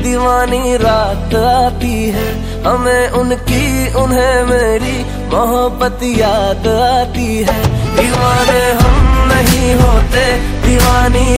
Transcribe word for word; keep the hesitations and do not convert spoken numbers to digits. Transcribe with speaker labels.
Speaker 1: दीवानी रात आती है, हमें उनकी उन्हें मेरी मोहब्बत याद आती है। दीवाने हम नहीं होते, दीवानी